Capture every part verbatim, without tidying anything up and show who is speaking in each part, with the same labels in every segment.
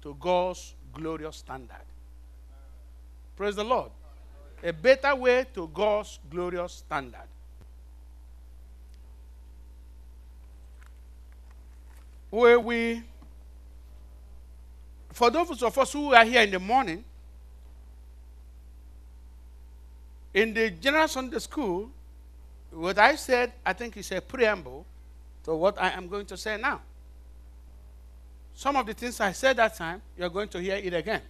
Speaker 1: to God's glorious standard. Praise the Lord. A better way to God's glorious standard. Where we, for those of us who are here in the morning, in the general Sunday school, what I said, I think is a preamble to what I am going to say now. Some of the things I said that time, you're going to hear it again.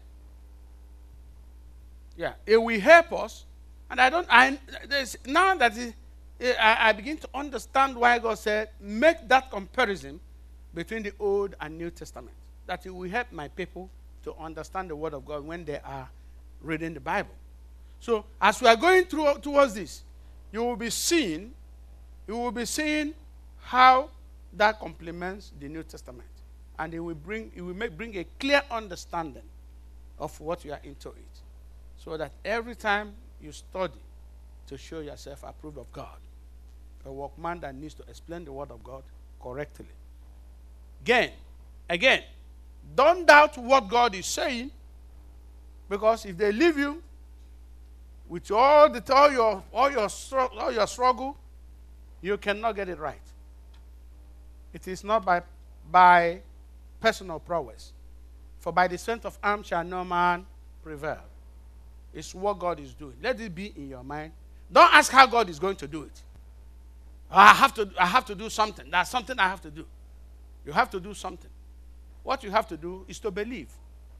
Speaker 1: Yeah, it will help us. And I don't, I, now that it, I, I begin to understand why God said, make that comparison between the Old and New Testament. That it will help my people to understand the Word of God when they are reading the Bible. So, as we are going through towards this, you will be seeing, you will be seeing how that complements the New Testament. And it will bring, it will make, bring a clear understanding of what you are into it. So that every time you study to show yourself approved of God, a workman that needs to explain the Word of God correctly. Again, again, don't doubt what God is saying, because if they leave you with all the all your all your all your struggle, you cannot get it right. It is not by by personal prowess, for by the strength of arm shall no man prevail. It's what God is doing. Let it be in your mind. Don't ask how God is going to do it. I have to I have to do something. That's something I have to do. You have to do something. What you have to do is to believe.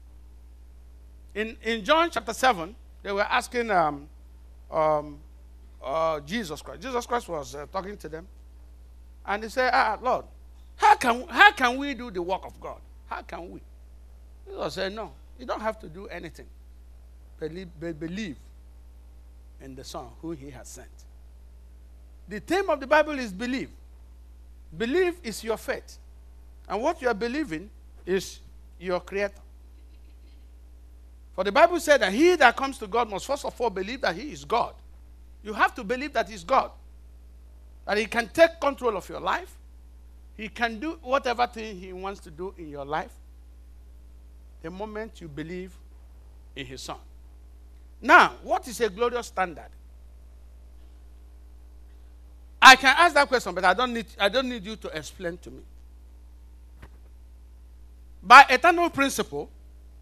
Speaker 1: In in John chapter seven, they were asking um, um, uh, Jesus Christ. Jesus Christ was uh, talking to them. And they said, ah, Lord, how can, how can we do the work of God? How can we? Jesus said, no, you don't have to do anything. Believe, be, believe in the Son who he has sent. The theme of the Bible is believe. Believe is your faith. And what you are believing is your Creator. For the Bible said that he that comes to God must first of all believe that he is God. You have to believe that he's God. That he can take control of your life. He can do whatever thing he wants to do in your life the moment you believe in his Son. Now, what is a glorious standard? I can ask that question, but I don't need, I don't need you to explain to me. By eternal principle,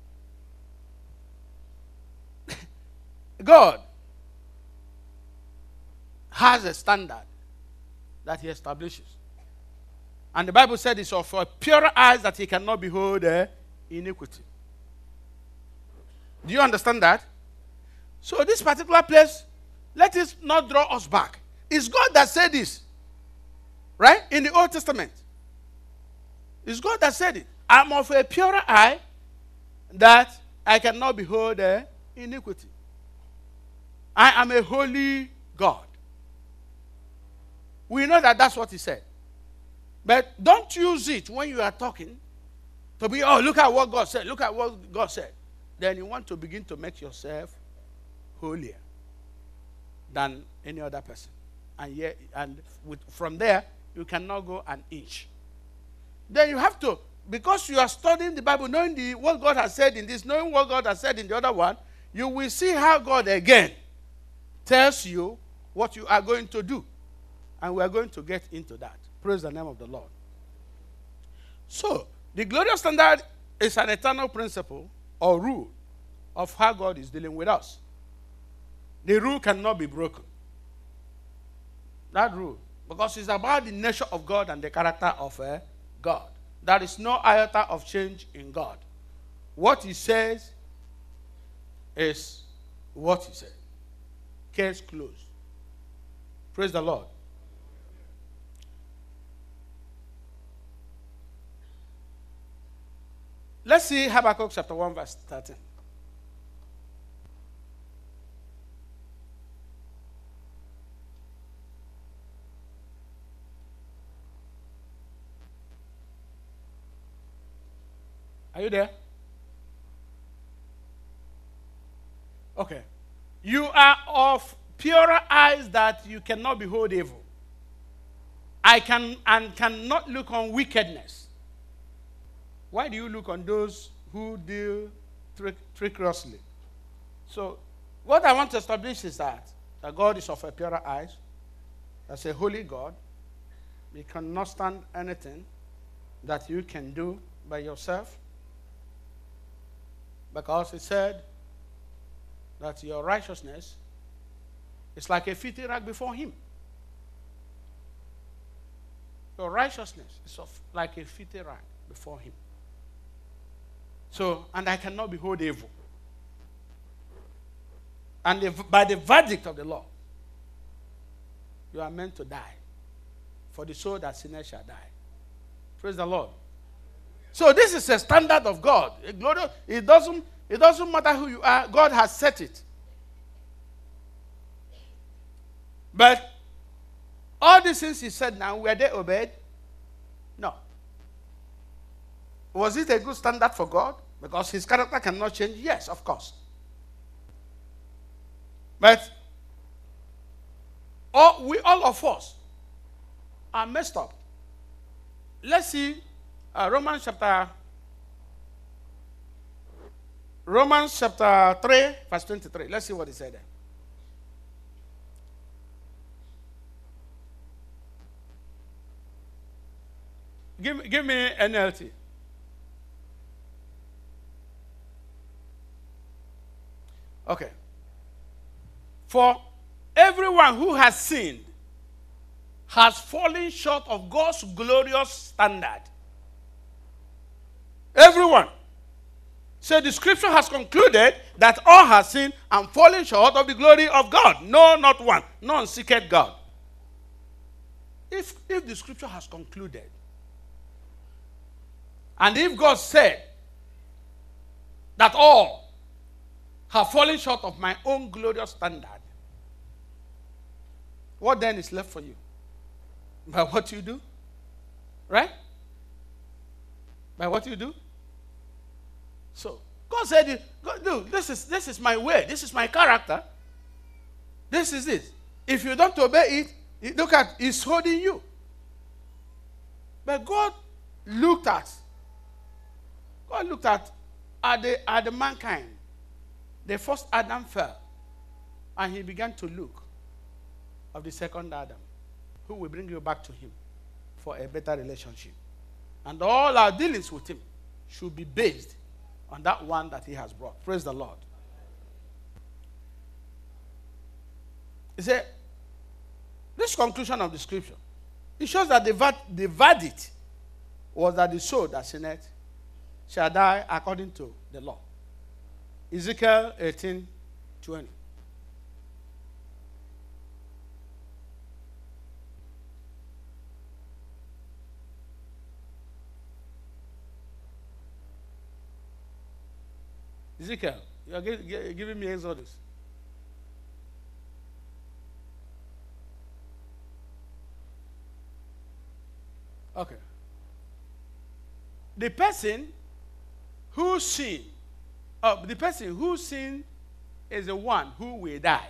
Speaker 1: God has a standard that he establishes. And the Bible said it's of purer eyes that he cannot behold uh, iniquity. Do you understand that? So this particular place, let it not draw us back. It's God that said this. Right? In the Old Testament. It's God that said it. I'm of a purer eye that I cannot behold uh, iniquity. I am a holy God. We know that that's what he said. But don't use it when you are talking to be, oh, look at what God said. Look at what God said. Then you want to begin to make yourself holier than any other person. And, yet, and with, from there, you cannot go an inch. Then you have to, because you are studying the Bible, knowing the, what God has said in this, knowing what God has said in the other one, you will see how God again tells you what you are going to do. And we are going to get into that. Praise the name of the Lord. So, the glorious standard is an eternal principle or rule of how God is dealing with us. The rule cannot be broken. That rule. Because it's about the nature of God and the character of uh, God. There is no iota of change in God. What he says is what he said. Case closed. Praise the Lord. Let's see Habakkuk chapter one, verse thirteen. Are you there? Okay. You are of purer eyes that you cannot behold evil. I can and cannot look on wickedness. Why do you look on those who deal trick, trickerously. So, what I want to establish is that, that God is of a purer eyes. That's a holy God. He cannot stand anything that you can do by yourself. Because he said that your righteousness is like a filthy rag before him. Your righteousness is of like a filthy rag before him. So, and I cannot behold evil. And if, by the verdict of the law, you are meant to die. For the soul that sinners shall die. Praise the Lord. So this is a standard of God. It doesn't, it doesn't matter who you are. God has set it. But all these things he said now, were they obeyed? No. Was it a good standard for God? Because his character cannot change? Yes, of course. But all, we, all of us are messed up. Let's see uh, Romans chapter Romans chapter three, verse twenty-three. Let's see what he said there. Give, give me N L T. Okay. For everyone who has sinned has fallen short of God's glorious standard. Everyone. So the scripture has concluded that all have sinned and fallen short of the glory of God. No, not one. None seeketh God. If, if the scripture has concluded, and if God said that all have fallen short of my own glorious standard, what then is left for you? By what you do? Right? By what you do? So, God said, God, look, this is, this is my way. This is my character. This is it. If you don't obey it, look at, it's holding you. But God looked at, God looked at, at the, at the mankind. The first Adam fell. And he began to look of the second Adam, who will bring you back to him for a better relationship. And all our dealings with him should be based on that one that he has brought. Praise the Lord. He said, this conclusion of the scripture, it shows that the, the verdict was that the soul that sinneth shall die according to the law. Ezekiel eighteen twenty. Ezekiel, you are giving me Exodus. Okay. The person who sinned, uh, the person who sinned is the one who will die.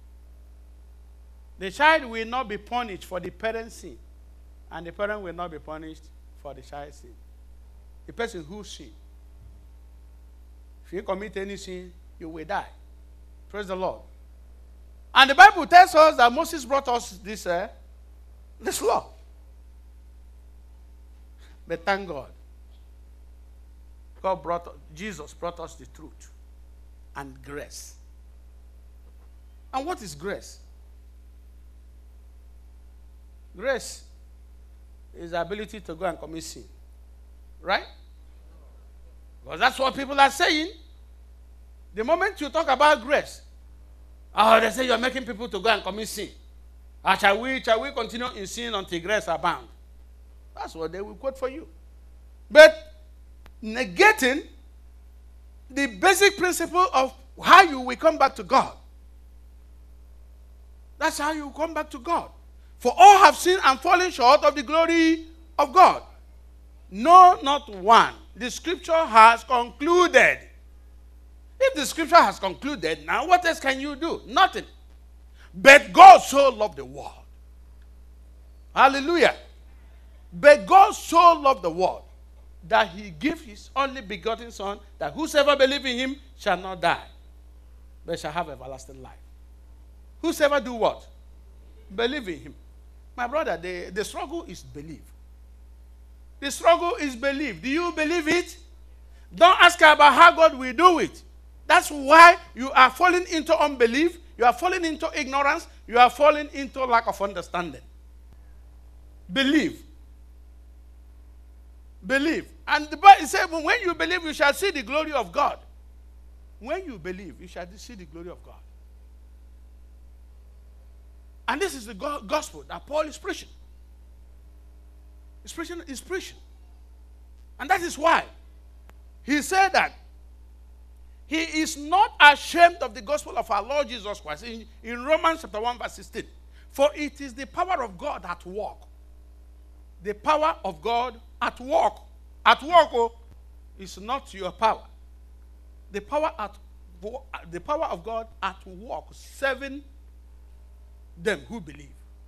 Speaker 1: The child will not be punished for the parent's sin, and the parent will not be punished for the child's sin. The person who sinned. If you commit any sin, you will die. Praise the Lord. And the Bible tells us that Moses brought us this, uh, this law. But thank God. God brought, Jesus brought us the truth and grace. And what is grace? Grace is the ability to go and commit sin. Right? Because that's what people are saying. The moment you talk about grace, oh, they say you're making people to go and commit sin. Or shall we, shall we continue in sin until grace abound? That's what they will quote for you. But negating the basic principle of how you will come back to God. That's how you come back to God. For all have sinned and fallen short of the glory of God. No, not one. The scripture has concluded. If the scripture has concluded, now what else can you do? Nothing. But God so loved the world. Hallelujah. But God so loved the world that he gave his only begotten Son, that whosoever believes in him shall not die, but shall have everlasting life. Whosoever do what? Believe in him. My brother, the, the struggle is belief. The struggle is belief. Do you believe it? Don't ask about how God will do it. That's why you are falling into unbelief. You are falling into ignorance. You are falling into lack of understanding. Believe. Believe. And the Bible says, when you believe, you shall see the glory of God. When you believe, you shall see the glory of God. And this is the gospel that Paul is preaching. He's preaching, he's preaching. And that is why he said that he is not ashamed of the gospel of our Lord Jesus Christ. In, in Romans chapter one verse sixteen. For it is the power of God at work. The power of God at work. At work, oh, is not your power. The power at the power of God at work, serving them who believe.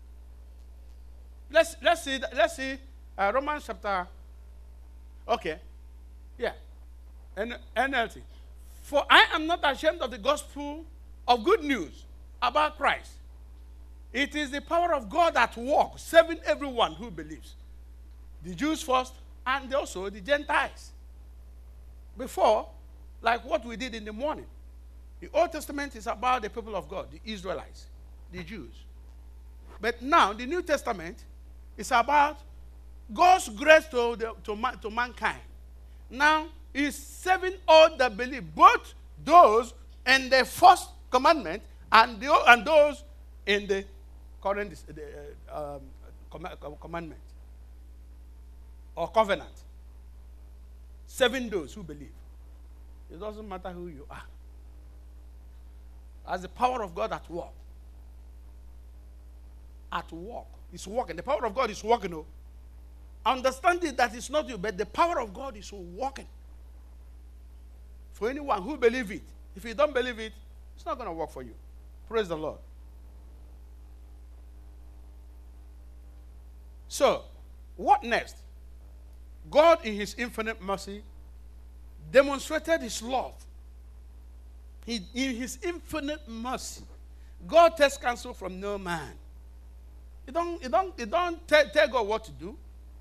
Speaker 1: Let's let's see let's see uh, Romans chapter. Okay, yeah, N L T. For I am not ashamed of the gospel of good news about Christ. It is the power of God at work, serving everyone who believes. The Jews first, and also the Gentiles. Before, like what we did in the morning. The Old Testament is about the people of God, the Israelites, the Jews. But now, the New Testament is about God's grace to, the, to, man, to mankind. Now, he's serving all that believe, both those in the first commandment and, the, and those in the current the, uh, um, commandment or covenant. Serving those who believe. It doesn't matter who you are. As the power of God at work. At work. It's working. The power of God is working. Oh. Understanding that it's not you, but the power of God is working. For anyone who believes it. If you don't believe it, it's not going to work for you. Praise the Lord. So, what next? God, in his infinite mercy, demonstrated his love. He, in his infinite mercy, God takes counsel from no man. He don't, he don't, he don't tell, tell God what to do.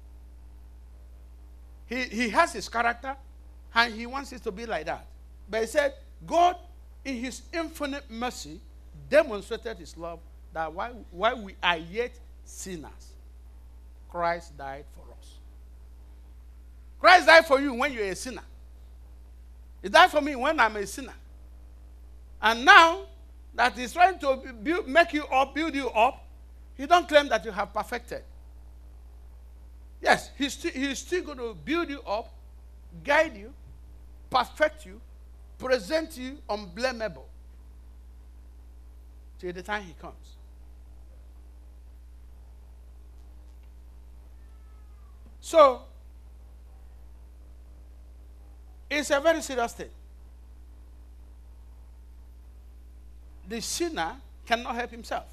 Speaker 1: He, he has his character, and he wants it to be like that. But he said, God, in his infinite mercy, demonstrated his love, that while, while we are yet sinners, Christ died for us. Christ died for you when you're a sinner. He died for me when I'm a sinner. And now that he's trying to build, make you up, build you up, he don't claim that you have perfected. Yes, he's, sti- he's still going to build you up, guide you, perfect you, present you unblameable till the time he comes. So, it's a very serious thing. The sinner cannot help himself.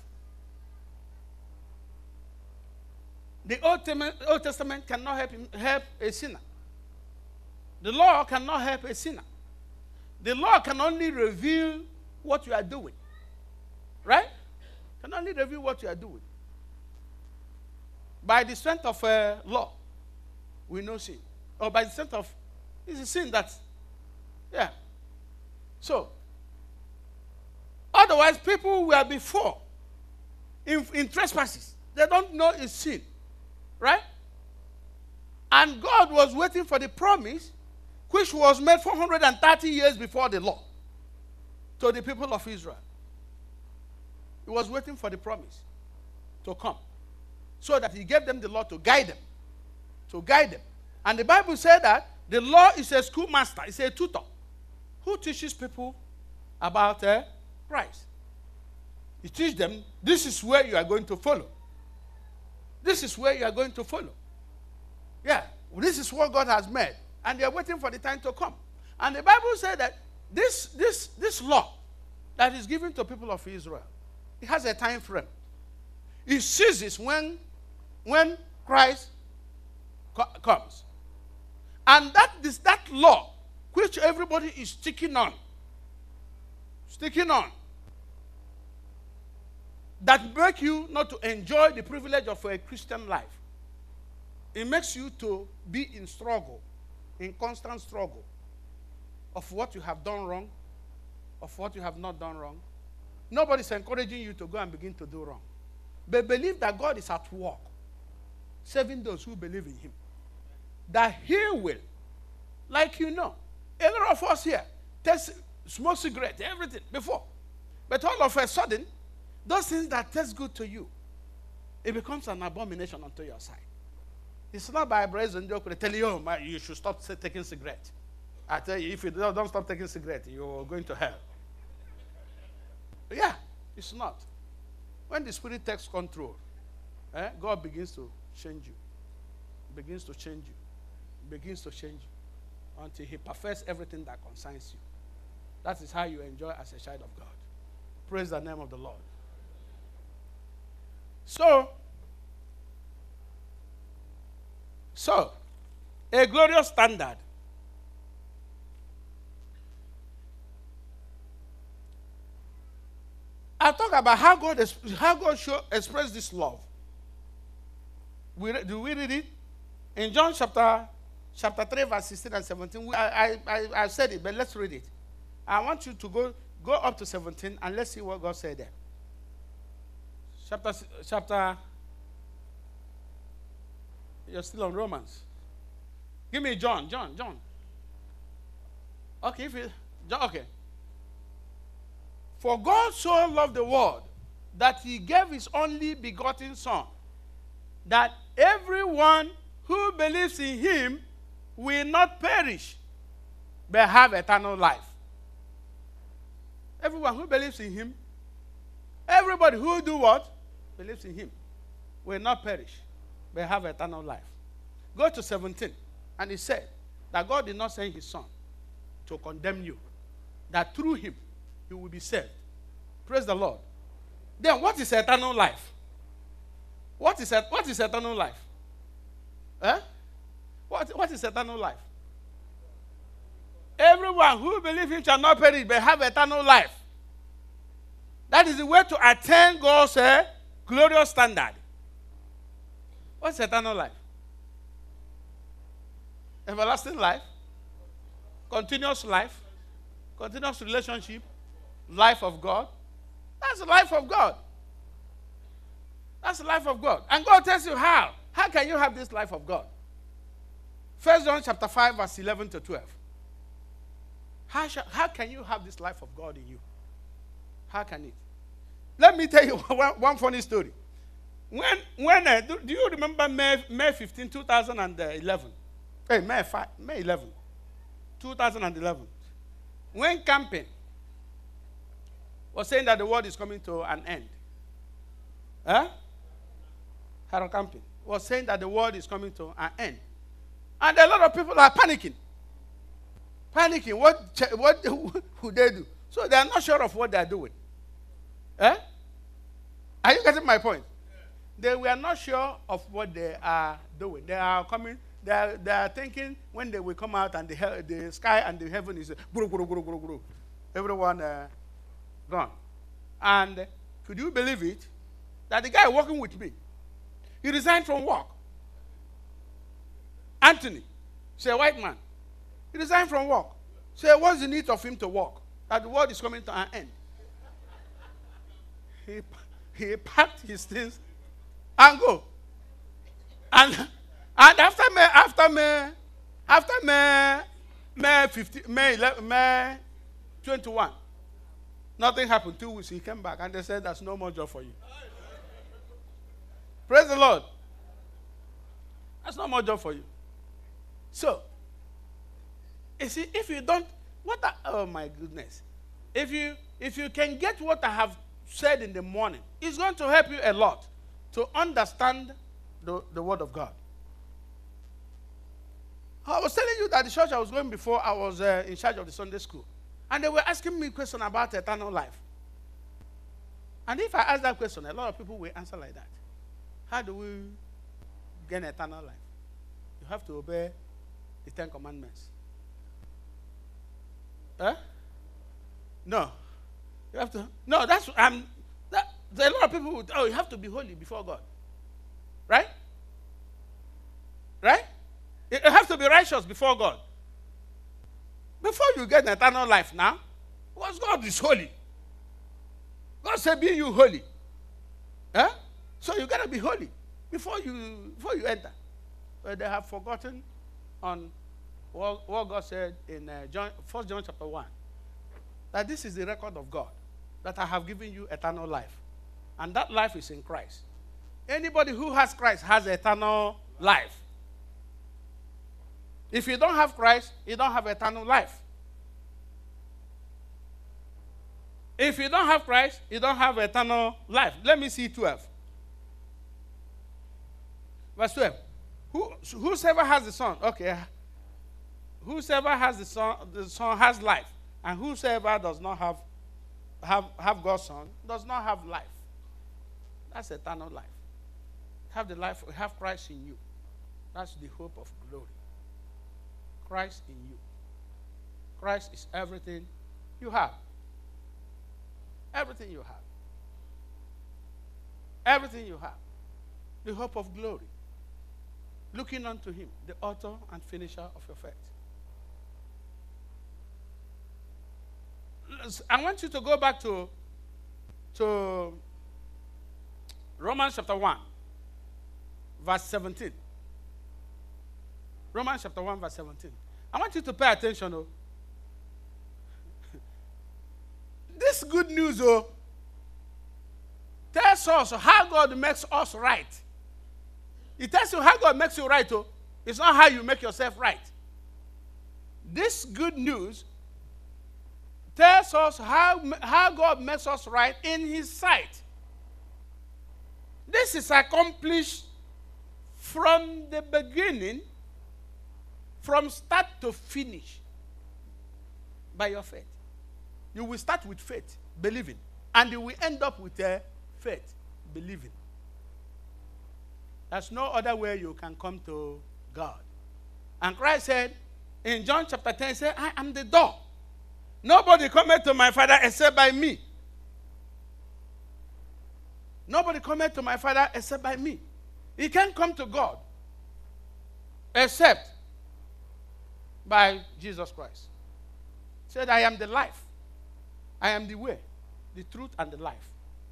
Speaker 1: The Old Testament, Old Testament cannot help, him, help a sinner. The law cannot help a sinner. The law can only reveal what you are doing. Right? Can only reveal what you are doing. By the strength of uh, law, we know sin. Or by the strength of, it's a sin that, yeah. So, otherwise people were before in, in trespasses. They don't know it's sin. Right? And God was waiting for the promise which was made four hundred thirty years before the law to the people of Israel. He was waiting for the promise to come so that he gave them the law to guide them. To guide them. And the Bible said that the law is a schoolmaster, it's a tutor who teaches people about uh, Christ. He teaches them, this is where you are going to follow. This is where you are going to follow. Yeah, this is what God has made. And they are waiting for the time to come. And the Bible said that this, this, this law that is given to people of Israel, it has a time frame. It ceases when, when Christ co- comes. And that is that law which everybody is sticking on. Sticking on. That make you not to enjoy the privilege of a Christian life. It makes you to be in struggle, in constant struggle of what you have done wrong, of what you have not done wrong. Nobody's encouraging you to go and begin to do wrong. But believe that God is at work, saving those who believe in him. That he will, like you know, a lot of us here taste, smoke cigarette, everything before. But all of a sudden, those things that taste good to you, it becomes an abomination unto your sight. It's not by brazen joke they tell you, oh, my, you should stop taking cigarette. I tell you, if you don't, don't stop taking cigarette, you're going to hell. Yeah, it's not. When the Spirit takes control, eh, God begins to change you. Begins to change you. Begins to change you. Until he perfects everything that concerns you. That is how you enjoy as a child of God. Praise the name of the Lord. So, so, a glorious standard. I talk about how God how God show, expressed this love. We, do we read it? In John chapter chapter three, verse sixteen and seventeen. We, I, I, I said it, but let's read it. I want you to go, go up to seventeen and let's see what God said there. Chapter, chapter, you're still on Romans. Give me John, John, John. Okay, if you, John, okay. For God so loved the world that he gave his only begotten Son, that everyone who believes in him will not perish, but have eternal life. Everyone who believes in him, everybody who do what? Believes in him, will not perish, but have eternal life. Go to seventeen, and he said that God did not send his Son to condemn you, that through him you will be saved. Praise the Lord. Then what is eternal life? What is, what is eternal life? Eh? What, what is eternal life? Everyone who believes in him shall not perish, but have eternal life. That is the way to attain God's uh, glorious standard. What's eternal life? Everlasting life, continuous life, continuous relationship, life of God. That's the life of God. That's the life of God. And God tells you how. How can you have this life of God? First John chapter five, verse eleven to twelve. How, shall, how can you have this life of God in you? How can it? Let me tell you one, one funny story. When, when uh, do, do you remember May, May fifteenth, two thousand eleven? Hey, May five, May eleventh, two thousand eleven. When camping was saying that the world is coming to an end. Huh? Harold Camping was saying that the world is coming to an end. And a lot of people are panicking. Panicking. What, what would they do? So they are not sure of what they are doing. Eh? Are you getting my point? They were not sure of what they are doing. They are coming, they are, they are thinking when they will come out and the, the sky and the heaven is guru, guru, guru, guru, guru. Everyone uh, gone. And could you believe it? That the guy working with me, he resigned from work. Anthony, say a white man. He resigned from work. Say, what's the need of him to work? That the world is coming to an end. He, he packed his things and go. And, and after May, after May, after May, May fifteen, May eleven, May twenty-one, nothing happened. Two weeks, he came back and they said, there's no more job for you. Praise the Lord. That's no more job for you. So, you see, if you don't, what? I, oh my goodness! If you if you can get what I have said in the morning, it's going to help you a lot to understand the, the Word of God. I was telling you that the church I was going before, I was uh, in charge of the Sunday school, and they were asking me a question about eternal life. And if I ask that question, a lot of people will answer like that. How do we gain eternal life? You have to obey the Ten Commandments. Huh? No. You have to. No, that's. Um, that, there are a lot of people who, oh, you have to be holy before God. Right? Right? You have to be righteous before God. Before you get an eternal life now, because God is holy. God said, be you holy. Huh? So you got to be holy before you before you enter. But they have forgotten on what, what God said in uh, John, First John chapter one. That this is the record of God, that I have given you eternal life. And that life is in Christ. Anybody who has Christ has eternal life. If you don't have Christ, you don't have eternal life. If you don't have Christ, you don't have eternal life. Let me see twelve. Verse twelve. Who, whosoever has the Son, okay. Whosoever has the Son, the Son has life. And whosoever does not have, have, have God's Son does not have life. That's eternal life. Have the life, have Christ in you. That's the hope of glory. Christ in you. Christ is everything you have. Everything you have. Everything you have. The hope of glory. Looking unto him, the author and finisher of your faith. I want you to go back to, to Romans chapter one, verse seventeen. Romans chapter one, verse seventeen. I want you to pay attention. Oh. This good news oh, tells us how God makes us right. It tells you how God makes you right. Oh. It's not how you make yourself right. This good news tells us how, how God makes us right in his sight. This is accomplished from the beginning, from start to finish, by your faith. You will start with faith, believing, and you will end up with uh, faith, believing. There's no other way you can come to God. And Christ said, in John chapter ten, he said, I am the door. Nobody cometh to my Father except by me. Nobody cometh to my Father except by me. He can't come to God except by Jesus Christ. He said, I am the life. I am the way, the truth, and the life.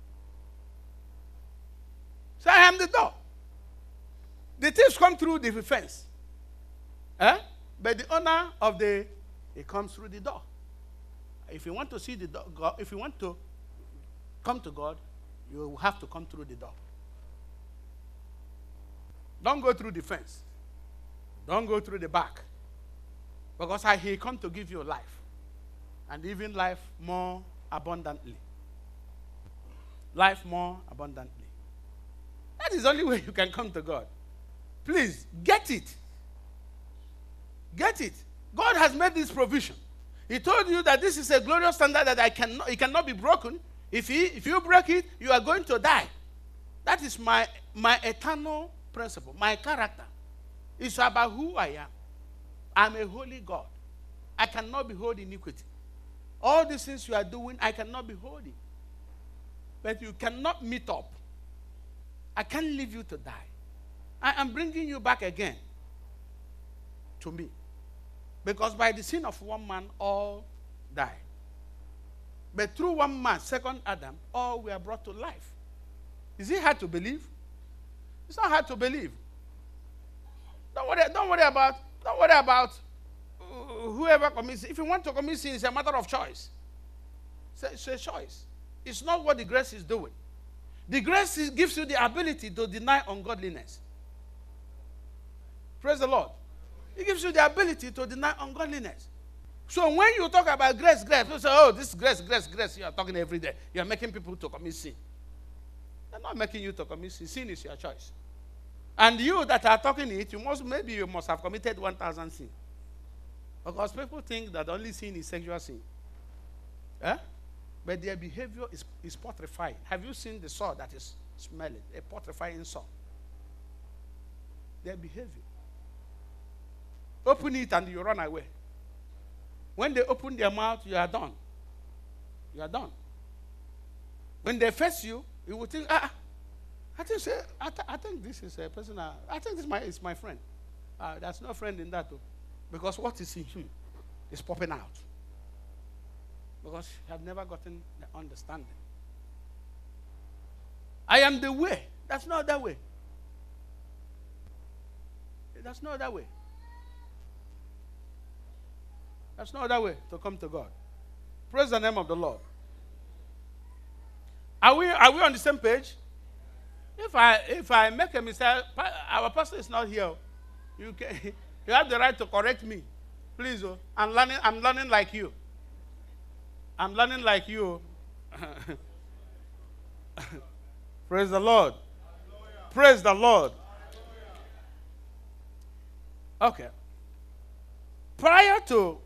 Speaker 1: So I am the door. The thieves come through the fence. Eh? But the owner of the, it comes through the door. If you want to see the door, God, if you want to come to God, you have to come through the door. Don't go through the fence. Don't go through the back. Because I, he come to give you life. And even life more abundantly. Life more abundantly. That is the only way you can come to God. Please, get it. Get it. God has made this provision. He told you that this is a glorious standard that I cannot, it cannot be broken. If, he, if you break it, you are going to die. That is my, my eternal principle, my character. It's about who I am. I'm a holy God. I cannot behold iniquity. All these things you are doing, I cannot behold it. But you cannot meet up. I can't leave you to die. I am bringing you back again to me. Because by the sin of one man, all died. But through one man, second Adam, all were brought to life. Is it hard to believe? It's not hard to believe. Don't worry, don't worry about, don't worry about uh, whoever commits sin. If you want to commit sin, it's a matter of choice. It's a, it's a choice. It's not what the grace is doing. The grace is, gives you the ability to deny ungodliness. Praise the Lord. It gives you the ability to deny ungodliness. So when you talk about grace, grace, people say, oh, this grace, grace, grace, you are talking every day. You are making people to commit sin. They're not making you to commit sin. Sin is your choice. And you that are talking it, you must, maybe you must have committed one thousand sins. Because people think that only sin is sexual sin. Eh? But their behavior is, is putrefying. Have you seen the saw that is smelling? A putrefying saw. Their behavior. Open it and you run away. When they open their mouth, you are done. You are done. When they face you, you will think, ah, I think, say, I, th- I think this is a person, uh, I think this is my, is my friend. Uh, there's no friend in that, though. Because what is in him is popping out. Because you have never gotten the understanding. I am the way. That's not that way. That's not that way. That's not that way to come to God. Praise the name of the Lord. Are we, are we on the same page? If I if I make a mistake, our pastor is not here. You can, you have the right to correct me, please. Oh, I'm learning. I'm learning like you. I'm learning like you. Praise the Lord. Hallelujah. Praise the Lord. Hallelujah. Okay. Prior to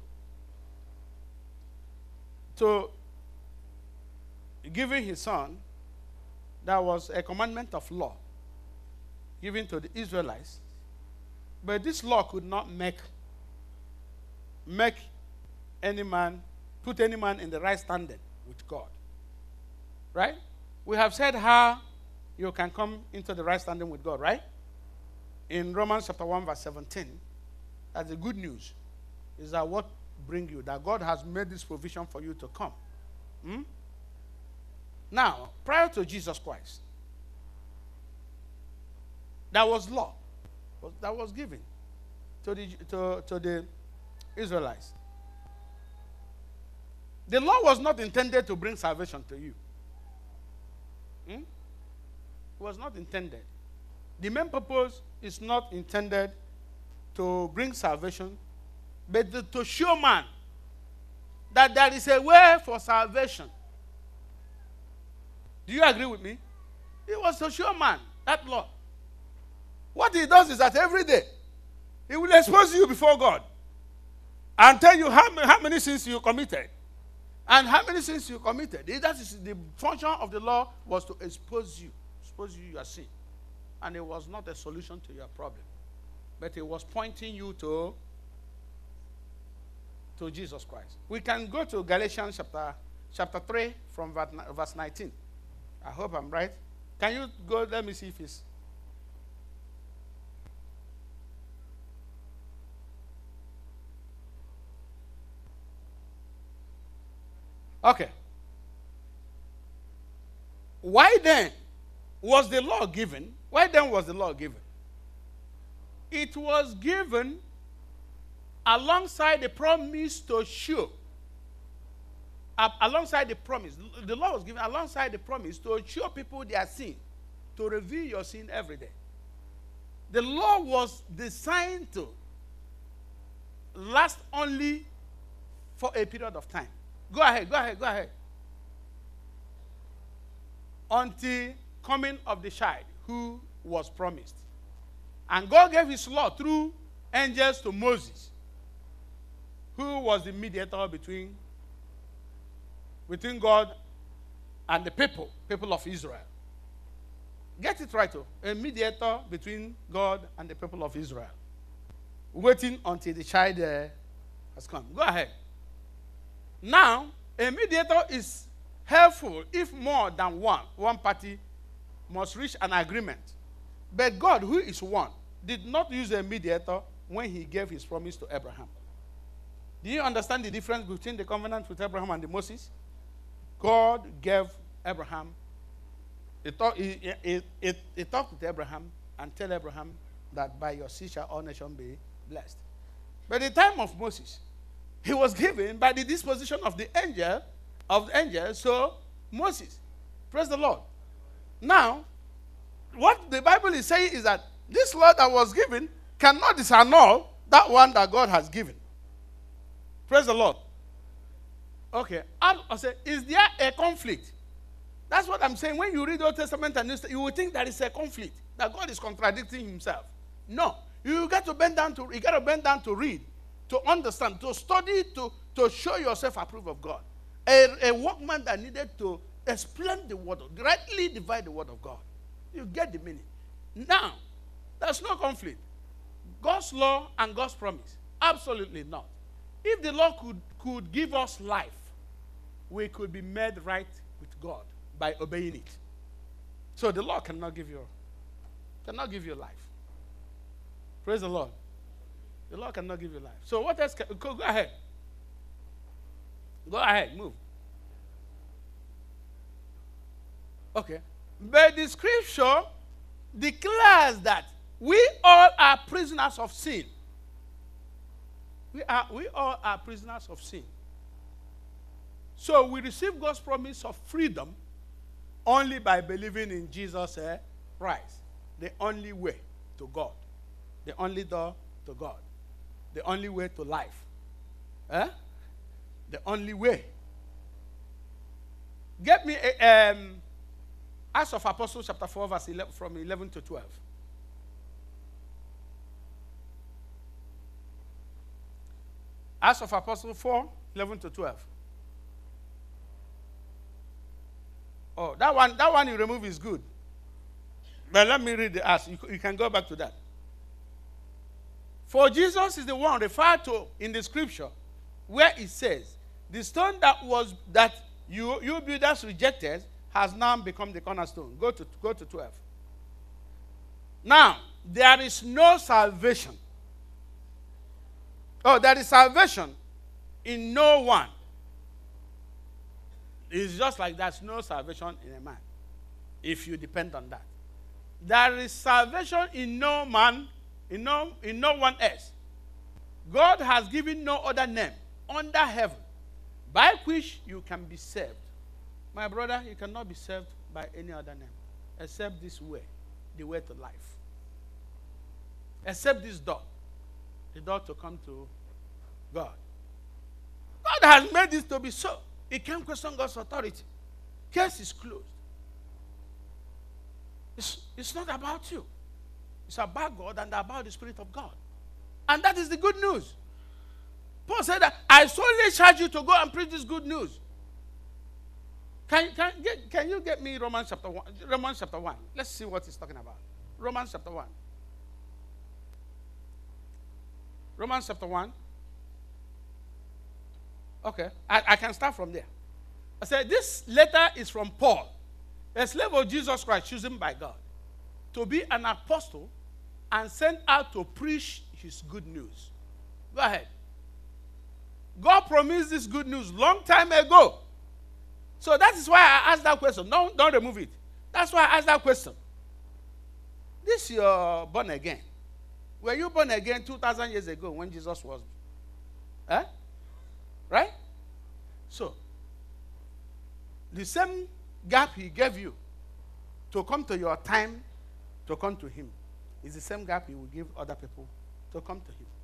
Speaker 1: to giving his son, there was a commandment of law given to the Israelites. But this law could not make, make any man, put any man in the right standing with God. Right? We have said how you can come into the right standing with God, right? In Romans chapter one, verse seventeen, that's the good news. Is that what bring you? That God has made this provision for you to come. Hmm? Now, prior to Jesus Christ, there was law that was given to the, to, to the Israelites. The law was not intended to bring salvation to you. Hmm? It was not intended. The main purpose is not intended to bring salvation, but to, to show man that there is a way for salvation. Do you agree with me? It was to show man that law. What he does is that every day he will expose you before God and tell you how, how many sins you committed and how many sins you committed. That is the function of the law, was to expose you, expose you your sin, and it was not a solution to your problem, but it was pointing you to to Jesus Christ. We can go to Galatians chapter chapter three from verse nineteen. I hope I'm right. Can you go? Let me see if it's. Okay. Why then was the law given? Why then was the law given? It was given alongside the promise to show. Uh, alongside the promise. The law was given alongside the promise to show people their sin, to reveal your sin every day. The law was designed to last only for a period of time. Go ahead, go ahead, go ahead. Until coming of the child who was promised. And God gave his law through angels to Moses, who was the mediator between, between God and the people, people of Israel. Get it right, oh. A mediator between God and the people of Israel, waiting until the child uh, has come. Go ahead. Now, a mediator is helpful if more than one, one party must reach an agreement. But God, who is one, did not use a mediator when he gave his promise to Abraham. Do you understand the difference between the covenant with Abraham and the Moses? God gave Abraham, he talked, he, he, he, he talked with Abraham and tell Abraham that by your seed shall all nations be blessed. By the time of Moses, he was given by the disposition of the angel, of the angel, so Moses. Praise the Lord. Now, what the Bible is saying is that this law that was given cannot disannul that one that God has given. Praise the Lord. Okay. I say, is there a conflict? That's what I'm saying. When you read the Old Testament and New Testament, you will think there is a conflict, that God is contradicting himself. No. You got to bend down to you got to bend down to read, to understand, to study, to, to show yourself approved of God. A, a workman that needed to explain the word, rightly divide the word of God. You get the meaning. Now, there's no conflict. God's law and God's promise Absolutely not. If the law could, could give us life, we could be made right with God by obeying it. So the law cannot give you, cannot give you life. Praise the Lord. The law cannot give you life. So what else? Can, go, go ahead. Go ahead, move. Okay. But the scripture declares that we all are prisoners of sin. We are, we all are prisoners of sin. So we receive God's promise of freedom only by believing in Jesus eh, Christ. The only way to God. The only door to God. The only way to life. Eh? The only way. Get me a, um, Acts of Apostles chapter four, verse eleven, from eleven to twelve. Acts of Apostles four, eleven to twelve. Oh, that one, that one you remove is good. But let me read the Acts. You, you can go back to that. For Jesus is the one referred to in the scripture where it says, the stone that was that you, you builders rejected has now become the cornerstone. Go to, go to twelve. Now, there is no salvation. Oh, there is salvation in no one. It's just like there's no salvation in a man if you depend on that. There is salvation in no man, in no, in no one else. God has given no other name under heaven by which you can be saved. My brother, you cannot be saved by any other name except this way, the way to life. Except this door, the door to come to God. God has made this to be so. He can't question God's authority. Case is closed. It's, it's not about you. It's about God and about the Spirit of God. And that is the good news. Paul said that I solely charge you to go and preach this good news. Can, can, get, can you get me Romans chapter one? Romans chapter one. Let's see what he's talking about. Romans chapter one. Romans chapter one. Okay, I, I can start from there. I said, this letter is from Paul, a slave of Jesus Christ, chosen by God, to be an apostle and sent out to preach his good news. Go ahead. God promised this good news long time ago. So that is why I asked that question. Don't, don't remove it. That's why I asked that question. This you're born again. Were you born again two thousand years ago when Jesus was? Eh? Right? So, the same gap he gave you to come to your time to come to him is the same gap he will give other people to come to him.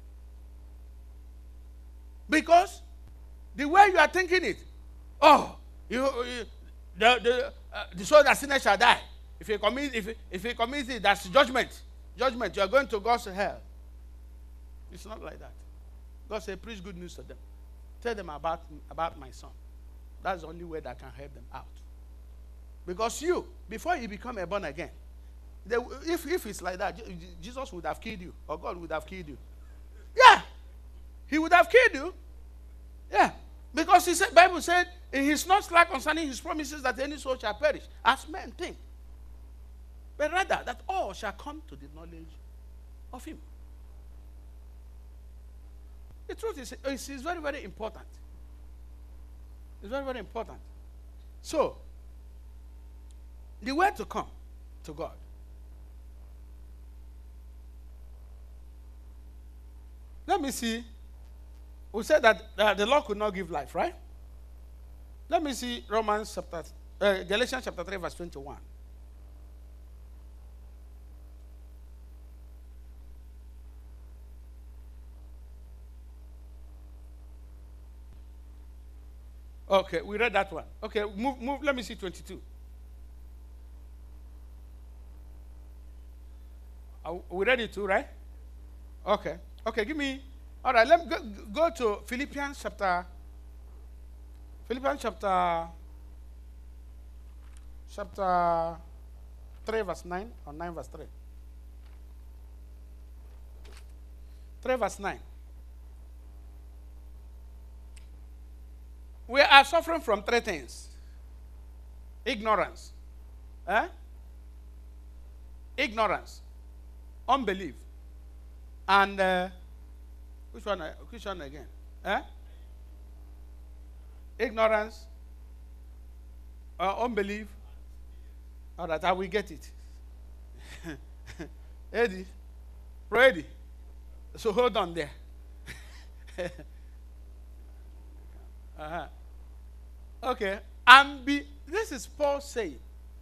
Speaker 1: Because the way you are thinking it, oh, you, you the the uh, the soul that sinners shall die. If he commits if if he commits it, that's judgment. Judgment. You are going to God's hell. It's not like that. God said, preach good news to them. Tell them about, about my son. That's the only way that can help them out. Because you, before you become a born again, they, if, if it's like that, Jesus would have killed you, or God would have killed you. Yeah. He would have killed you. Yeah. Because he said, Bible said, he's not slack concerning his promises that any soul shall perish, as men think. But rather, that all shall come to the knowledge of him. The truth is, it's, it's very, very important. It's very, very important. So, the way to come to God. Let me see. We said that uh, the law could not give life, right? Let me see Romans chapter, uh, Galatians chapter three, verse twenty-one. Okay, we read that one. Okay, move, move. Let me see twenty-two. Uh, we read it too, right? Okay. Okay, give me. All right, let me go, go to Philippians chapter. Philippians chapter. Chapter three, verse nine, or nine, verse three. three, verse nine. we are suffering from three things. Ignorance. Eh? Ignorance. Unbelief. And uh, which one? Which one again? Eh? Ignorance. Uh, unbelief. All right, I will get it. Eddie. Ready? So hold on there. uh-huh. Okay. And be, this is Paul saying,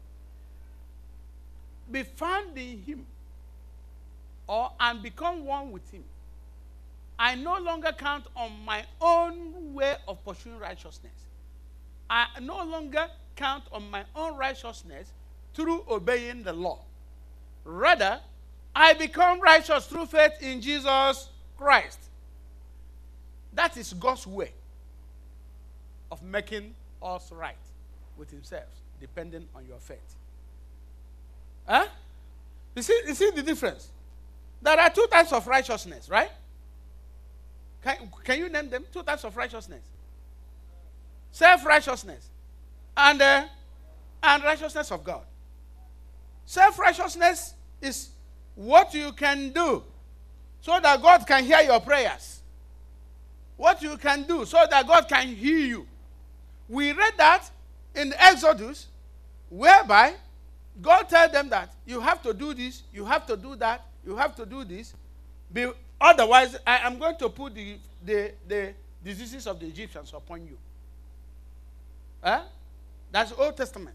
Speaker 1: be found in him, or and become one with him. I no longer count on my own way of pursuing righteousness. I no longer count on my own righteousness through obeying the law. Rather, I become righteous through faith in Jesus Christ. That is God's way of making us right with himself, depending on your faith. Huh? You see, you see the difference? There are two types of righteousness, right? Can, can you name them? Two types of righteousness. Self-righteousness and, uh, and righteousness of God. Self-righteousness is what you can do so that God can hear your prayers. What you can do so that God can hear you. We read that in Exodus, whereby God tells them that you have to do this, you have to do that, you have to do this. Be, otherwise, I am going to put the, the, the diseases of the Egyptians upon you. Huh? That's Old Testament.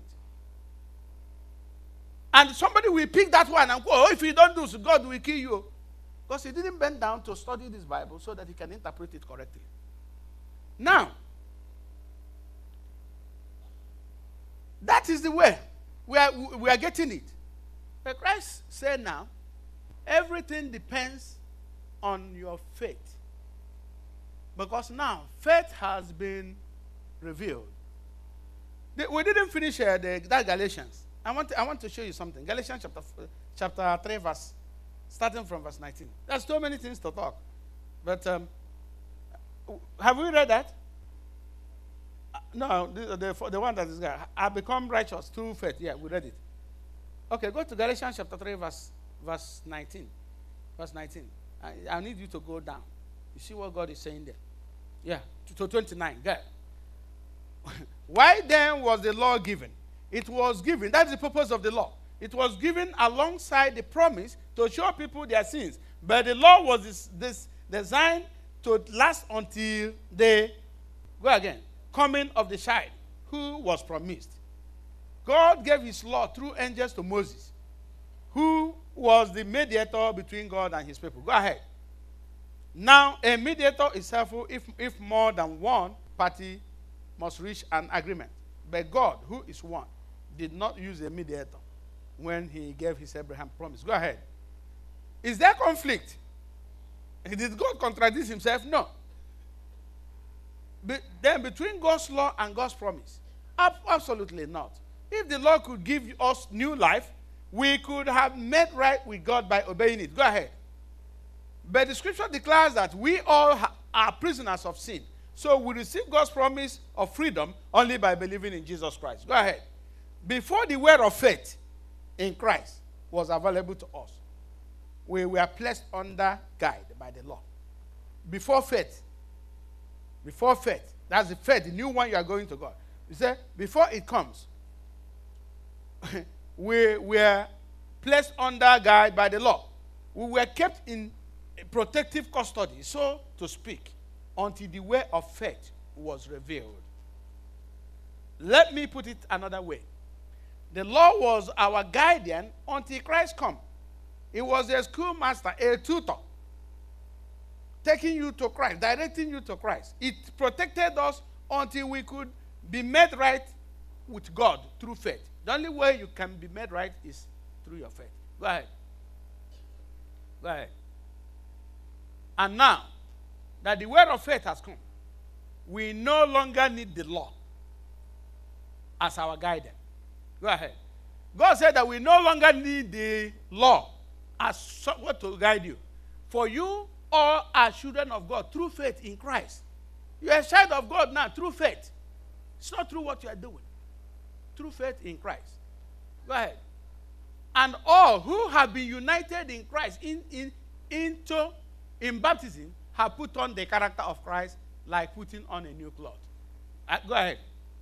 Speaker 1: And somebody will pick that one and go, oh, if you don't do so, God will kill you. Because he didn't bend down to study this Bible so that he can interpret it correctly. Now, that is the way we are, we are getting it. But Christ said now, everything depends on your faith. Because now, faith has been revealed. We didn't finish uh, the, that Galatians. I want, to, I want to show you something. Galatians chapter, chapter three, verse, starting from verse nineteen. There's so many things to talk. But um, have we read that? Uh, no, the, the, the one that is there. I become righteous through faith. Yeah, we read it. Okay, go to Galatians chapter three, verse, verse nineteen. Verse nineteen. I, I need you to go down. You see what God is saying there? Yeah, to, to twenty-nine. Go. Why then was the law given? It was given. That's the purpose of the law. It was given alongside the promise to show people their sins. But the law was this, this designed to last until the, go again, coming of the child who was promised. God gave his law through angels to Moses, who was the mediator between God and his people. Go ahead. Now, a mediator is helpful if, if more than one party must reach an agreement. But God, who is one, did not use a mediator when he gave his Abraham promise. Go ahead. Is there conflict? Did God contradict himself? No. But then between God's law and God's promise? Absolutely not. If the law could give us new life, we could have made right with God by obeying it. Go ahead. But the scripture declares that we all are prisoners of sin. So we receive God's promise of freedom only by believing in Jesus Christ. Go ahead. Before the word of faith in Christ was available to us, we were placed under guide by the law. Before faith, before faith, that's the faith, the new one you are going to God. You say, before it comes, we were placed under guide by the law. We were kept in protective custody, so to speak, until the way of faith was revealed. Let me put it another way. The law was our guardian until Christ come. It was a schoolmaster, a tutor, taking you to Christ, directing you to Christ. It protected us until we could be made right with God through faith. The only way you can be made right is through your faith. Go ahead. Go ahead. And now that the word of faith has come, we no longer need the law as our guidance. Go ahead. God said that we no longer need the law as someone to guide you. For you all are children of God through faith in Christ. You are a child of God now through faith. It's not through what you are doing. Through faith in Christ. Go ahead. And all who have been united in Christ in, in, into in baptism have put on the character of Christ like putting on a new cloth. Uh, go ahead.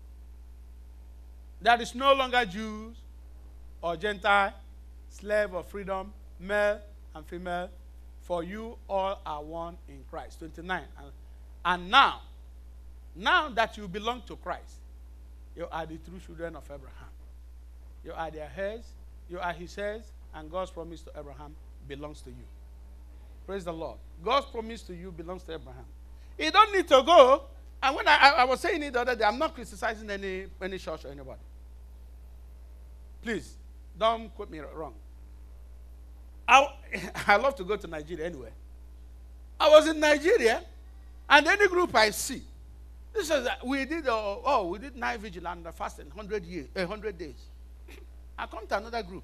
Speaker 1: There is no longer Jews or Gentile, slave or freedom, male and female, for you all are one in Christ. twenty-nine. And, and now, now that you belong to Christ, you are the true children of Abraham. You are their heirs, you are his heirs, and God's promise to Abraham belongs to you. Praise the Lord. God's promise to you belongs to Abraham. You don't need to go. And when I, I, I was saying it the other day, I'm not criticizing any, any church or anybody. Please, don't quote me wrong. I, I love to go to Nigeria anyway. I was in Nigeria, and any group I see, this is we did uh, oh we did night vigil and fasting hundred years, a hundred days. I come to another group.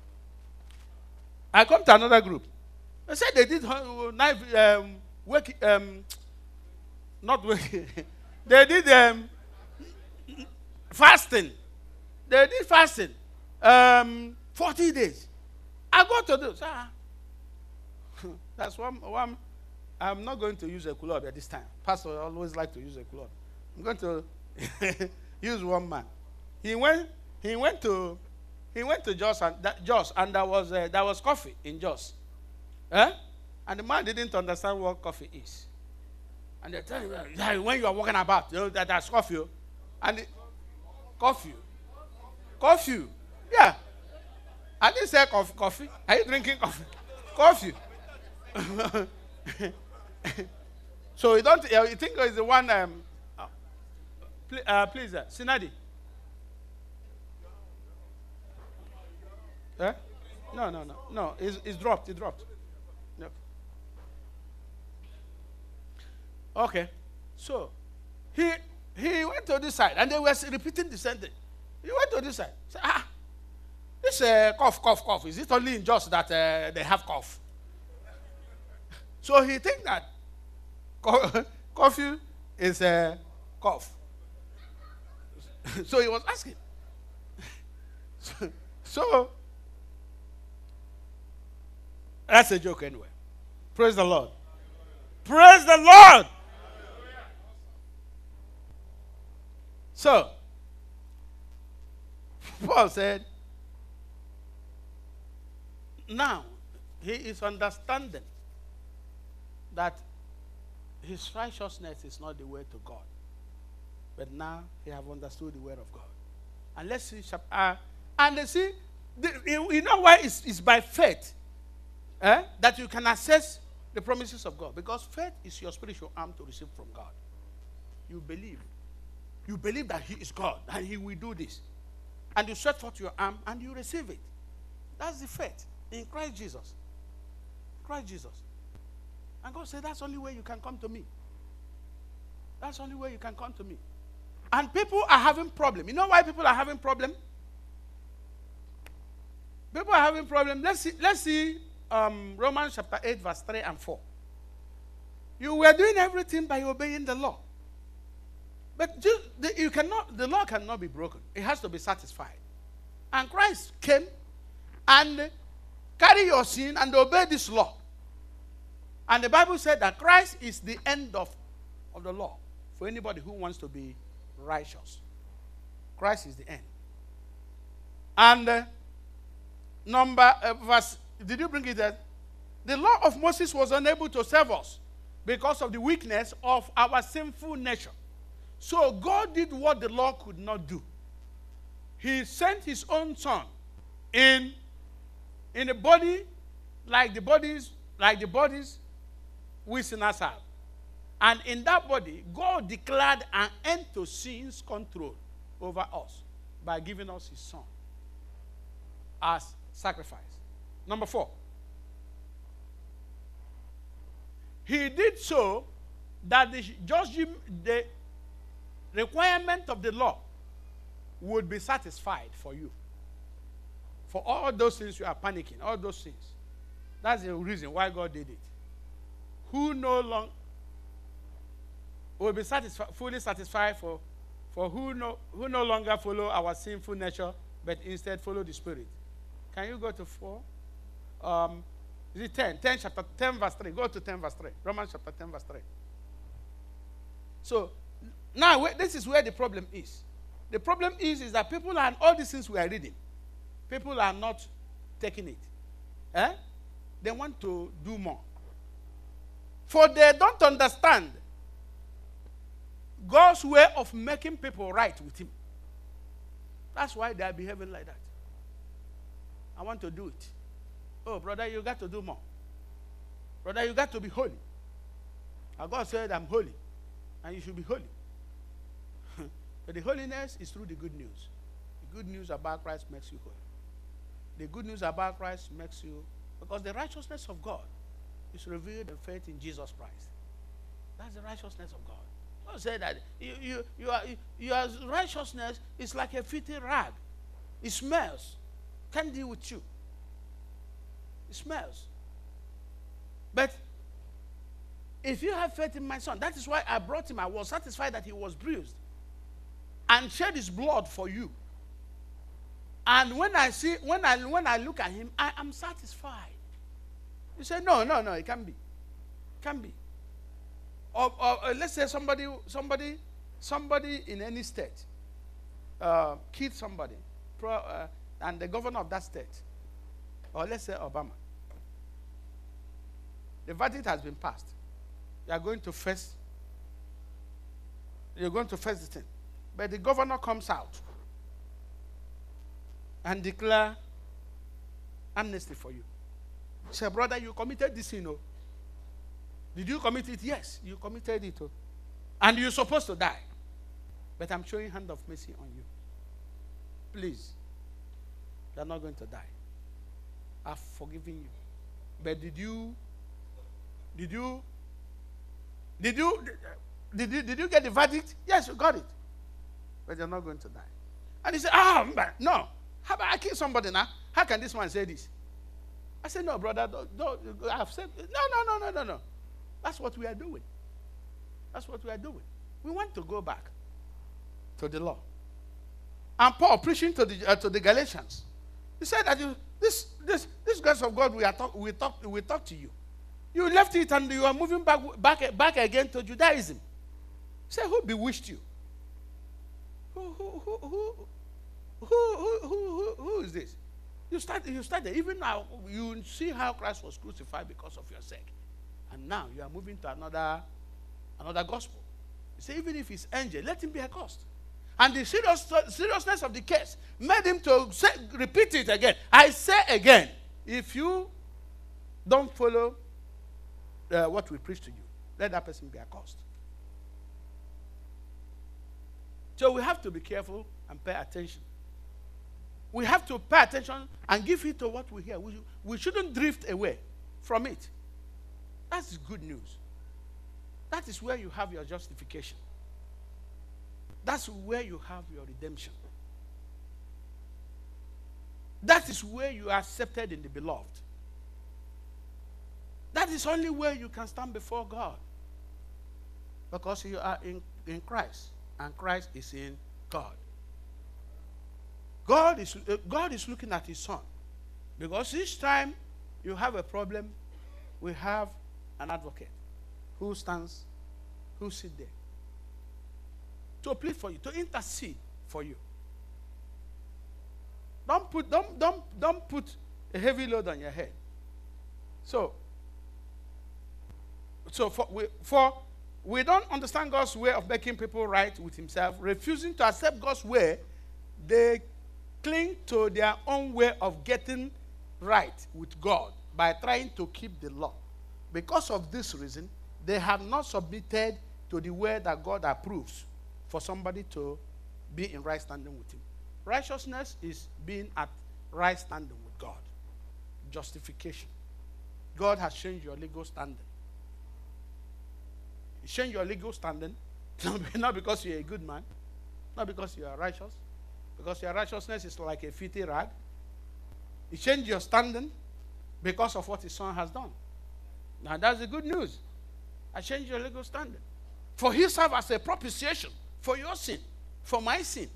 Speaker 1: I come to another group. They said they did uh, night um, wake, um not wake. They did um, fasting. They did fasting. Um, forty days. I go to those. Ah, that's one, one. I'm not going to use a club at this time. Pastor always like to use a club. I'm going to use one man. He went. He went to. He went to Jos and that, Jos, and there was uh, there was coffee in Jos. Eh? And the man didn't understand what coffee is. And they tell him, yeah, when you are walking about, you know that that's coffee. And the, coffee, coffee, yeah. I didn't say coffee. Coffee. Are you drinking coffee? Coffee. So you don't. You think it's the one? Um, uh, please, uh, please uh, Sinadi. Eh? No, no, no, no. It's, it's dropped. It dropped. No. Okay. So he he went to this side, and they were repeating the same thing. He went to this side. Said, ah. This uh, cough, cough, cough. Is it only in Jos that uh, they have cough? So he thinks that co- coffee is a uh, cough. So he was asking. so, so that's a joke anyway. Praise the Lord. Praise the Lord. So Paul said, now, he is understanding that his righteousness is not the way to God. But now he have understood the word of God. And let's see, uh, and let's see, the, you know why it's, it's by faith eh, that you can access the promises of God. Because faith is your spiritual arm to receive from God. You believe. You believe that he is God and he will do this. And you stretch forth your arm and you receive it. That's the faith. In Christ Jesus. Christ Jesus. And God said, that's the only way you can come to me. That's the only way you can come to me. And people are having problem. You know why people are having problem? People are having problem. Let's see, let's see um, Romans chapter eight, verse three and four. You were doing everything by obeying the law. But just, the, you cannot, the law cannot be broken. It has to be satisfied. And Christ came and carry your sin and obey this law. And the Bible said that Christ is the end of, of the law for anybody who wants to be righteous. Christ is the end. And uh, number, uh, verse, did you bring it there? The law of Moses was unable to save us because of the weakness of our sinful nature. So God did what the law could not do. He sent his own son in In a body like the bodies, like the bodies we sinners have. And in that body, God declared an end to sin's control over us by giving us his son as sacrifice. Number four. He did so that the judgment, the requirement of the law would be satisfied for you. For all those things you are panicking, all those things. That's the reason why God did it. Who no longer will be satisfied, fully satisfied for, For who no, who no longer follow our sinful nature, but instead follow the Spirit. Can you go to four? Um, is it ten? ten, chapter ten, verse three. Go to ten, verse three. Romans chapter ten, verse three. So, now this is where the problem is. The problem is, is that people are, all these things we are reading, people are not taking it. Eh? They want to do more. For they don't understand God's way of making people right with him. That's why they are behaving like that. I want to do it. Oh, brother, you got to do more. Brother, you got to be holy. And God said, I'm holy. And you should be holy. But the holiness is through the good news. The good news about Christ makes you holy. The good news about Christ makes you, because the righteousness of God is revealed in faith in Jesus Christ. That's the righteousness of God. God said that you, you, you are, you, your righteousness is like a filthy rag. It smells. Can't deal with you. It smells. But if you have faith in my son, that is why I brought him. I was satisfied that he was bruised and shed his blood for you. And when I see, when I when I look at him, I am satisfied. You say, no, no, no, it can't be. It can't be. Or, or, or let's say somebody, somebody, somebody in any state uh, killed somebody, pro, uh, and the governor of that state, or let's say Obama. The verdict has been passed. You are going to face. You're going to face the thing, but the governor comes out and declare amnesty for you. Say, brother, you committed this sin. Oh. Did you commit it? Yes, you committed it. Oh. And you're supposed to die. But I'm showing hand of mercy on you. Please, you're not going to die. I've forgiven you. But did you, did you, did you, did you, did you get the verdict? Yes, you got it. But you're not going to die. And he said, ah, oh, no. How about I kill somebody now? How can this man say this? I said, no, brother, don't, don't, I've said, no, no, no, no, no, no. That's what we are doing. That's what we are doing. We want to go back to the law. And Paul preaching to the uh, to the Galatians, he said that you, this this this grace of God we are talk, we talk we talk to you. You left it and you are moving back back back again to Judaism. He said, who bewitched you? Who who who who who who who, who, who is this? You started, you started. Even now, you see how Christ was crucified because of your sake. And now you are moving to another, another gospel. You say, even if it's angel, let him be accursed. And the serious, seriousness of the case made him to say, repeat it again. I say again, if you don't follow uh, what we preach to you, let that person be accursed. So we have to be careful and pay attention. We have to pay attention and give it to what we hear. We, we shouldn't drift away from it. That's good news. That is where you have your justification. That's where you have your redemption. That is where you are accepted in the beloved. That is only where you can stand before God. Because you are in, in Christ, and Christ is in God. God is, uh, God is looking at his son. Because each time you have a problem, we have an advocate who stands, who sits there to plead for you, to intercede for you. Don't put, don't, don't, don't put a heavy load on your head. So, so for we, for we don't understand God's way of making people right with himself, refusing to accept God's way, they cling to their own way of getting right with God by trying to keep the law. Because of this reason, they have not submitted to the way that God approves for somebody to be in right standing with him. Righteousness is being at right standing with God. Justification. God has changed your legal standing. He changed your legal standing, not because you're a good man, not because you are righteous, because your righteousness is like a filthy rag. He changed your standing because of what his son has done. Now that's the good news. I changed your legal standing. For he served as a propitiation for your sin, for my sin.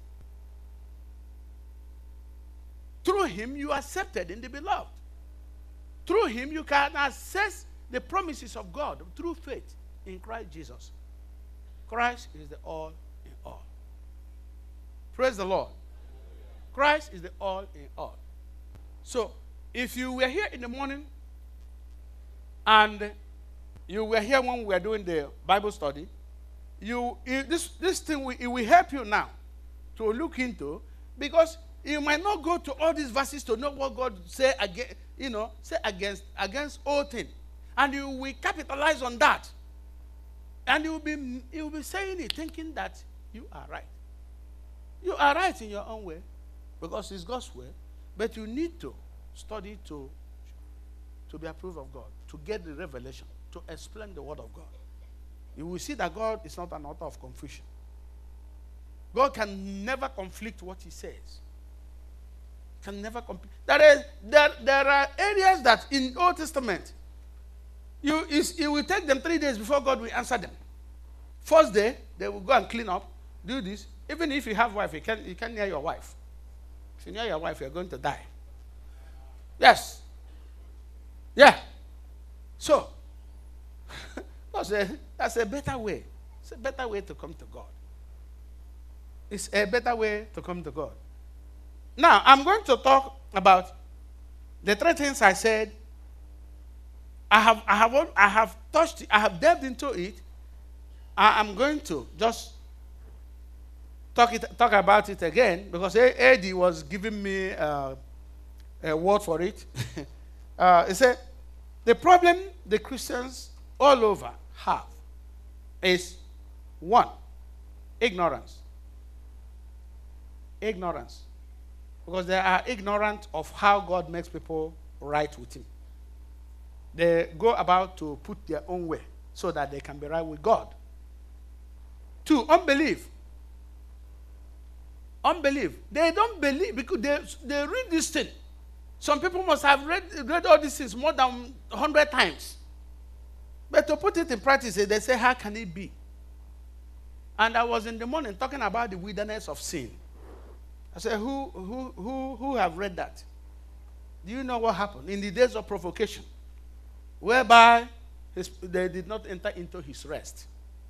Speaker 1: Through him, you are accepted in the beloved. Through him, you can access the promises of God through faith in Christ Jesus. Christ is the all in all. Praise the Lord. Christ is the all in all. So, if you were here in the morning and you were here when we were doing the Bible study, you this this thing will, it will help you now to look into, because you might not go to all these verses to know what God say against, you know, say against against all things, and you will capitalize on that, and you will be you will be saying it, thinking that you are right. You are right in your own way, because it's God's way, but you need to study to to be approved of God, to get the revelation, to explain the word of God. You will see that God is not an author of confusion. God can never conflict what he says. Can never conflict. There, is, there, there are areas that in Old Testament, you, is, it will take them three days before God will answer them. First day, they will go and clean up, do this. Even if you have a wife, you can't, you can't near your wife. If you near your wife, you're going to die. Yes. Yeah. So, that's a, that's a better way. It's a better way to come to God. It's a better way to come to God. Now, I'm going to talk about the three things I said. I have, I have, I have touched, I have delved into it. I am going to just talk it, talk about it again, because Eddie was giving me uh, a word for it. uh, he said, the problem the Christians all over have is, one, ignorance. Ignorance. Because they are ignorant of how God makes people right with him. They go about to put their own way so that they can be right with God. Two, unbelief. Unbelief. They don't believe because they, they read this thing. Some people must have read, read all these things more than a hundred times. But to put it in practice, they say, how can it be? And I was in the morning talking about the wilderness of sin. I said, who, who, who, who have read that? Do you know what happened? In the days of provocation, whereby his, they did not enter into his rest.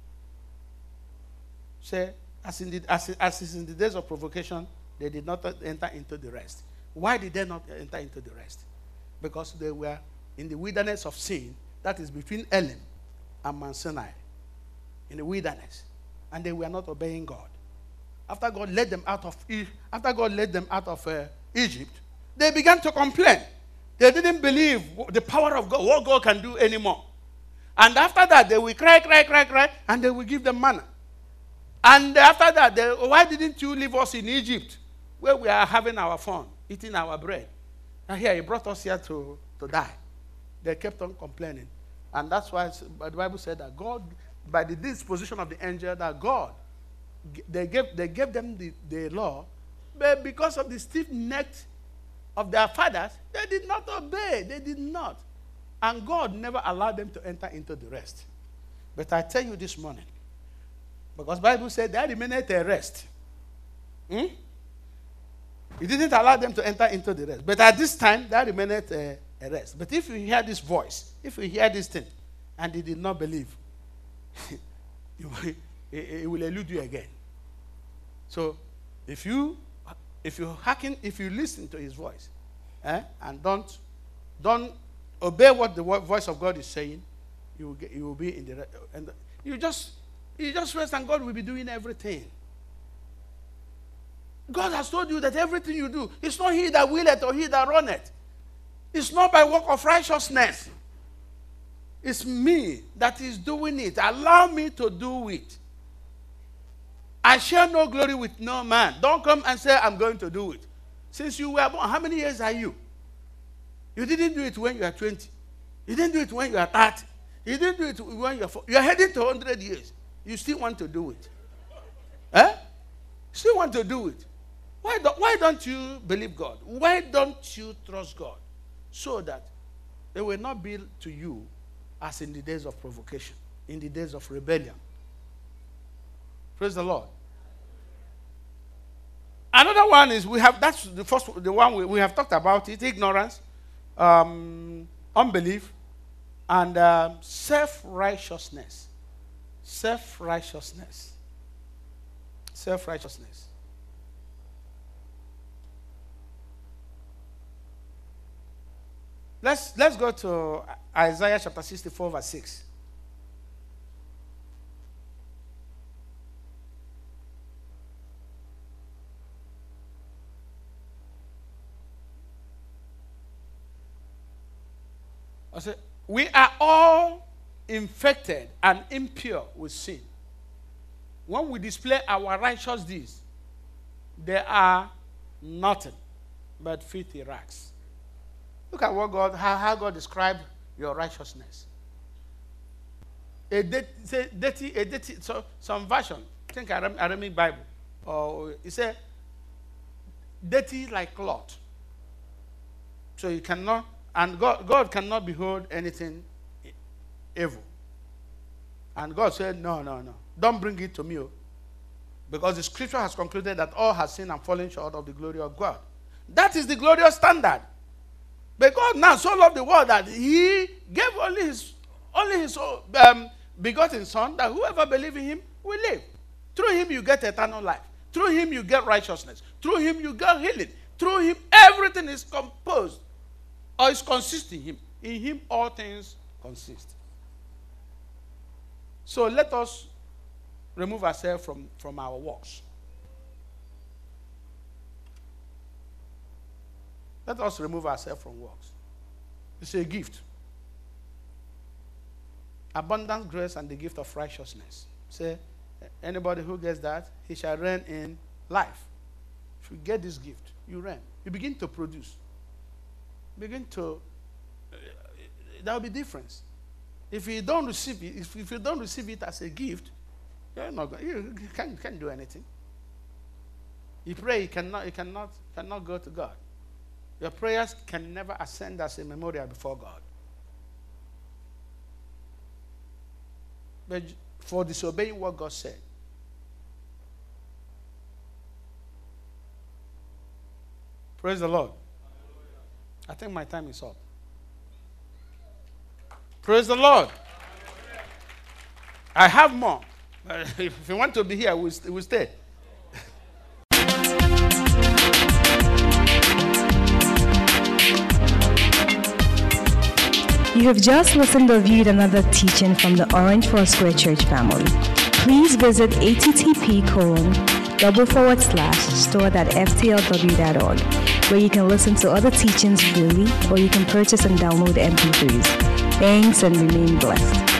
Speaker 1: Say, as, in the, as, as is in the days of provocation, they did not enter into the rest. Why did they not enter into the rest? Because they were in the wilderness of sin, that is between Elim and Mount Sinai, in the wilderness, and they were not obeying God. After God led them out of after God led them out of uh, Egypt, they began to complain. They didn't believe the power of God, what God can do anymore. And after that, they will cry, cry, cry, cry, and they will give them manna. And after that, they, why didn't you leave us in Egypt, where we are having our fun, eating our bread? And here, you brought us here to, to die. They kept on complaining. And that's why the Bible said that God, by the disposition of the angel, that God, they gave, they gave them the, the law, but because of the stiff neck of their fathers, they did not obey. They did not. And God never allowed them to enter into the rest. But I tell you this morning, because the Bible said there remained a rest. Hmm? It didn't allow them to enter into the rest. But at this time, there remained a, a rest. But if you hear this voice, if you hear this thing, and they did not believe, it, it will elude you again. So, if you if you hearken, if you listen to his voice, eh, and don't don't obey what the voice of God is saying, you will get, you will be in the and you just you just rest, and God will be doing everything. God has told you that everything you do, it's not he that willeth or he that runneth. It's not by work of righteousness. It's me that is doing it. Allow me to do it. I share no glory with no man. Don't come and say, I'm going to do it. Since you were born, how many years are you? You didn't do it when you are twenty. You didn't do it when you are thirty. You didn't do it when you are forty. You are heading to one hundred years. You still want to do it. Eh? Still want to do it. Why don't, why don't you believe God? Why don't you trust God? So that it will not be to you as in the days of provocation, in the days of rebellion. Praise the Lord. Another one is we have, that's the first, the one we, we have talked about it, ignorance, um, unbelief, and um, self-righteousness. Self-righteousness. Self-righteousness. Let's, let's go to Isaiah chapter sixty-four, verse six. I said, we are all infected and impure with sin. When we display our righteous deeds, they are nothing but filthy rags. Look at what God, how, how God described your righteousness. A dirty, dirty, a dirty, so some version, I think Aramaic Bible, or it said, dirty like cloth. So you cannot, and God, God cannot behold anything evil. And God said, no, no, no. Don't bring it to me. Because the scripture has concluded that all have sinned and fallen short of the glory of God. That is the glorious standard. But God now so loved the world that he gave only his, only his um, begotten son, that whoever believes in him will live. Through him you get eternal life. Through him you get righteousness. Through him you get healing. Through him everything is composed. Or is consist in him. In him all things consist. So let us remove ourselves from, from our works. Let us remove ourselves from works. It's a gift. Abundant grace and the gift of righteousness. Say, anybody who gets that, he shall reign in life. If you get this gift, you reign. You begin to produce. Begin to, uh, there will be difference. If you don't receive it, if, if you don't receive it as a gift, you're not going, you can't, can't do anything. You pray, you cannot, you cannot, cannot go to God. Your prayers can never ascend as a memorial before God. But for disobeying what God said. Praise the Lord. I think my time is up. Praise the Lord. I have more. But if you want to be here, we'll, we'll stay.
Speaker 2: You have just listened or viewed another teaching from the Orange Foursquare Church family. Please visit http colon double forward slash store.ftlw.org, where you can listen to other teachings freely, or you can purchase and download M P threes. Thanks and remain blessed.